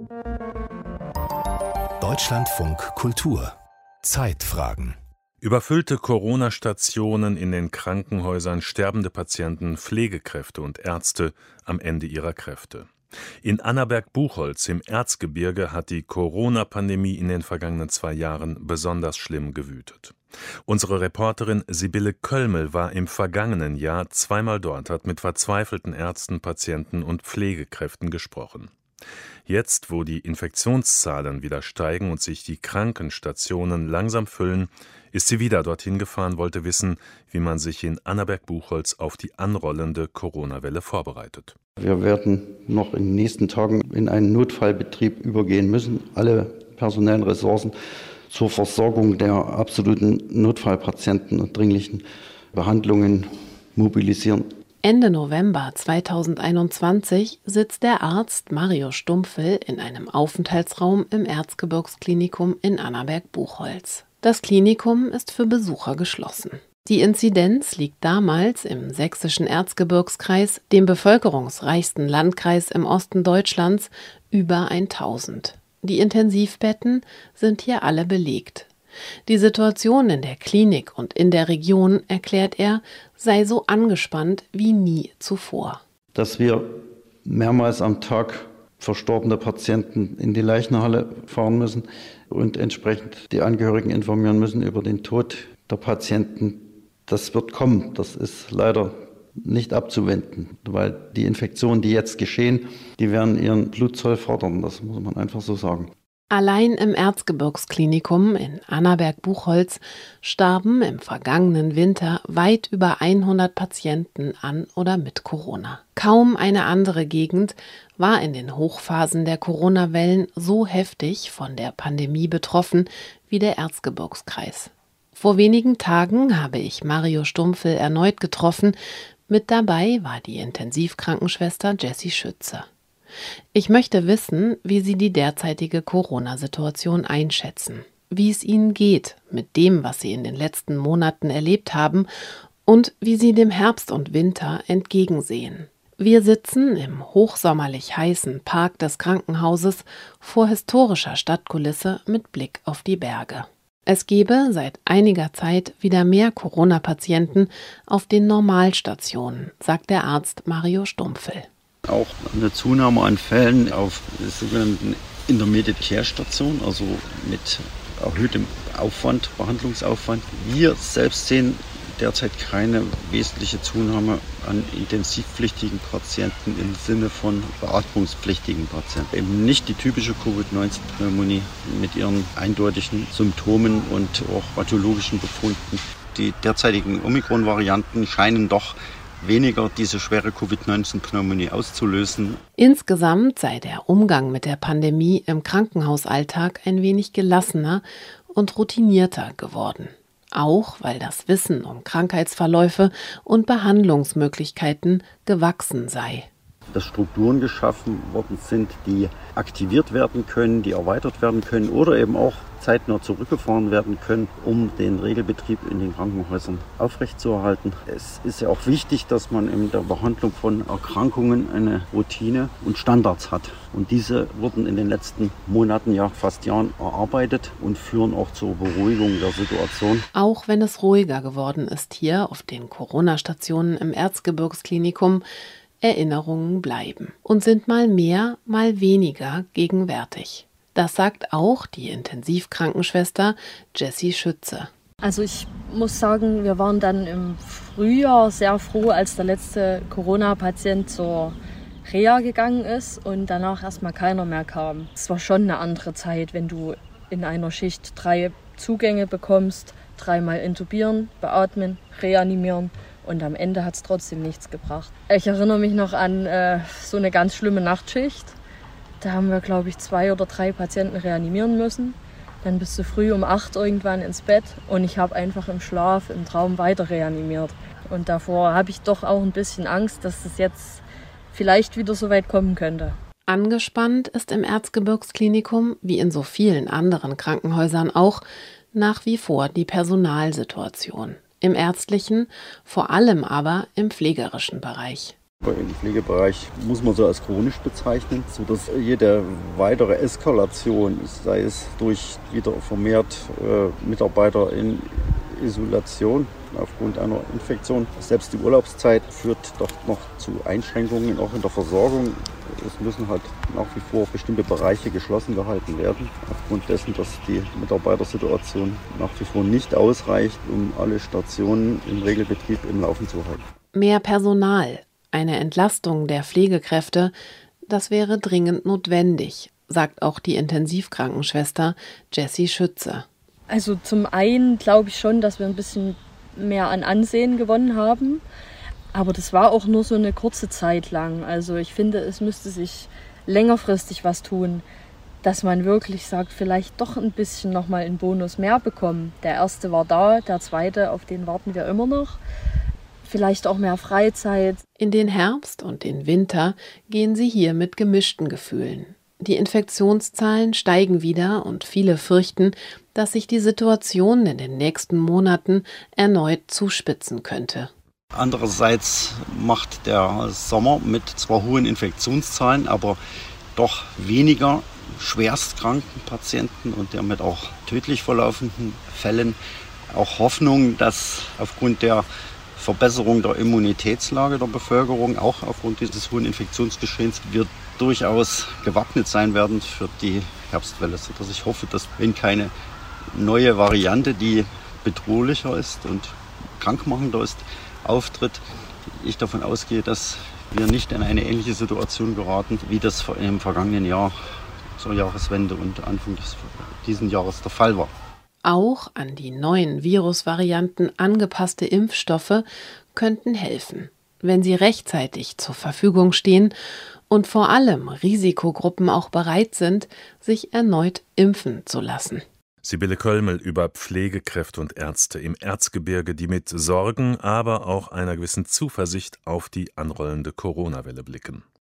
Deutschlandfunk Kultur Zeitfragen. Überfüllte Corona-Stationen in den Krankenhäusern, sterbende Patienten, Pflegekräfte und Ärzte am Ende ihrer Kräfte. In Annaberg-Buchholz im Erzgebirge hat die Corona-Pandemie in den vergangenen 2 Jahren besonders schlimm gewütet. Unsere Reporterin Sibylle Köllmel war im vergangenen Jahr zweimal dort, hat mit verzweifelten Ärzten, Patienten und Pflegekräften gesprochen. Jetzt, wo die Infektionszahlen wieder steigen und sich die Krankenstationen langsam füllen, ist sie wieder dorthin gefahren, wollte wissen, wie man sich in Annaberg-Buchholz auf die anrollende Corona-Welle vorbereitet. Wir werden noch in den nächsten Tagen in einen Notfallbetrieb übergehen müssen, alle personellen Ressourcen zur Versorgung der absoluten Notfallpatienten und dringlichen Behandlungen mobilisieren. Ende November 2021 sitzt der Arzt Mario Stumpfel in einem Aufenthaltsraum im Erzgebirgsklinikum in Annaberg-Buchholz. Das Klinikum ist für Besucher geschlossen. Die Inzidenz liegt damals im sächsischen Erzgebirgskreis, dem bevölkerungsreichsten Landkreis im Osten Deutschlands, über 1000. Die Intensivbetten sind hier alle belegt. Die Situation in der Klinik und in der Region, erklärt er, sei so angespannt wie nie zuvor. Dass wir mehrmals am Tag verstorbene Patienten in die Leichenhalle fahren müssen und entsprechend die Angehörigen informieren müssen über den Tod der Patienten, das wird kommen. Das ist leider nicht abzuwenden, weil die Infektionen, die jetzt geschehen, die werden ihren Blutzoll fordern. Das muss man einfach so sagen. Allein im Erzgebirgsklinikum in Annaberg-Buchholz starben im vergangenen Winter weit über 100 Patienten an oder mit Corona. Kaum eine andere Gegend war in den Hochphasen der Corona-Wellen so heftig von der Pandemie betroffen wie der Erzgebirgskreis. Vor wenigen Tagen habe ich Mario Stumpfel erneut getroffen. Mit dabei war die Intensivkrankenschwester Jessie Schütze. Ich möchte wissen, wie Sie die derzeitige Corona-Situation einschätzen, wie es Ihnen geht mit dem, was Sie in den letzten Monaten erlebt haben und wie Sie dem Herbst und Winter entgegensehen. Wir sitzen im hochsommerlich heißen Park des Krankenhauses vor historischer Stadtkulisse mit Blick auf die Berge. Es gebe seit einiger Zeit wieder mehr Corona-Patienten auf den Normalstationen, sagt der Arzt Mario Stumpfel. Auch eine Zunahme an Fällen auf sogenannten Intermediate Care Stationen, also mit erhöhtem Aufwand, Behandlungsaufwand. Wir selbst sehen derzeit keine wesentliche Zunahme an intensivpflichtigen Patienten im Sinne von beatmungspflichtigen Patienten. Eben nicht die typische Covid-19-Pneumonie mit ihren eindeutigen Symptomen und auch pathologischen Befunden. Die derzeitigen Omikron-Varianten scheinen doch weniger diese schwere Covid-19-Pneumonie auszulösen. Insgesamt sei der Umgang mit der Pandemie im Krankenhausalltag ein wenig gelassener und routinierter geworden. Auch weil das Wissen um Krankheitsverläufe und Behandlungsmöglichkeiten gewachsen sei. Dass Strukturen geschaffen worden sind, die aktiviert werden können, die erweitert werden können oder eben auch zeitnah zurückgefahren werden können, um den Regelbetrieb in den Krankenhäusern aufrechtzuerhalten. Es ist ja auch wichtig, dass man in der Behandlung von Erkrankungen eine Routine und Standards hat. Und diese wurden in den letzten Monaten, ja fast Jahren erarbeitet und führen auch zur Beruhigung der Situation. Auch wenn es ruhiger geworden ist hier auf den Corona-Stationen im Erzgebirgsklinikum, Erinnerungen bleiben und sind mal mehr, mal weniger gegenwärtig. Das sagt auch die Intensivkrankenschwester Jessie Schütze. Also ich muss sagen, wir waren dann im Frühjahr sehr froh, als der letzte Corona-Patient zur Reha gegangen ist und danach erstmal keiner mehr kam. Es war schon eine andere Zeit, wenn du in einer Schicht 3 Zugänge bekommst, 3-mal intubieren, beatmen, reanimieren. Und am Ende hat es trotzdem nichts gebracht. Ich erinnere mich noch an so eine ganz schlimme Nachtschicht. Da haben wir, glaube ich, 2 oder 3 Patienten reanimieren müssen. Dann bist du früh um 8 irgendwann ins Bett und ich habe einfach im Schlaf, im Traum weiter reanimiert. Und davor habe ich doch auch ein bisschen Angst, dass es jetzt vielleicht wieder so weit kommen könnte. Angespannt ist im Erzgebirgsklinikum, wie in so vielen anderen Krankenhäusern auch, nach wie vor die Personalsituation. Im ärztlichen, vor allem aber im pflegerischen Bereich. Im Pflegebereich muss man so als chronisch bezeichnen, sodass jede weitere Eskalation, sei es durch wieder vermehrt Mitarbeiter in Isolation aufgrund einer Infektion, selbst die Urlaubszeit führt doch noch zu Einschränkungen, auch in der Versorgung. Es müssen halt nach wie vor bestimmte Bereiche geschlossen gehalten werden, aufgrund dessen, dass die Mitarbeitersituation nach wie vor nicht ausreicht, um alle Stationen im Regelbetrieb im Laufen zu halten. Mehr Personal, eine Entlastung der Pflegekräfte, das wäre dringend notwendig, sagt auch die Intensivkrankenschwester Jessie Schütze. Also zum einen glaube ich schon, dass wir ein bisschen mehr an Ansehen gewonnen haben. Aber das war auch nur so eine kurze Zeit lang. Also ich finde, es müsste sich längerfristig was tun, dass man wirklich sagt, vielleicht doch ein bisschen nochmal einen Bonus mehr bekommen. Der erste war da, der zweite, auf den warten wir immer noch. Vielleicht auch mehr Freizeit. In den Herbst und den Winter gehen sie hier mit gemischten Gefühlen. Die Infektionszahlen steigen wieder und viele fürchten, dass sich die Situation in den nächsten Monaten erneut zuspitzen könnte. Andererseits macht der Sommer mit zwar hohen Infektionszahlen, aber doch weniger schwerstkranken Patienten und damit auch tödlich verlaufenden Fällen auch Hoffnung, dass aufgrund der Verbesserung der Immunitätslage der Bevölkerung, auch aufgrund dieses hohen Infektionsgeschehens, wir durchaus gewappnet sein werden für die Herbstwelle, sodass ich hoffe, dass wenn keine neue Variante, die bedrohlicher ist und krankmachender ist, auftritt, ich davon ausgehe, dass wir nicht in eine ähnliche Situation geraten, wie das im vergangenen Jahr zur Jahreswende und Anfang dieses Jahres der Fall war. Auch an die neuen Virusvarianten angepasste Impfstoffe könnten helfen, wenn sie rechtzeitig zur Verfügung stehen und vor allem Risikogruppen auch bereit sind, sich erneut impfen zu lassen. Sibylle Kölmel über Pflegekräfte und Ärzte im Erzgebirge, die mit Sorgen, aber auch einer gewissen Zuversicht auf die anrollende Corona-Welle blicken.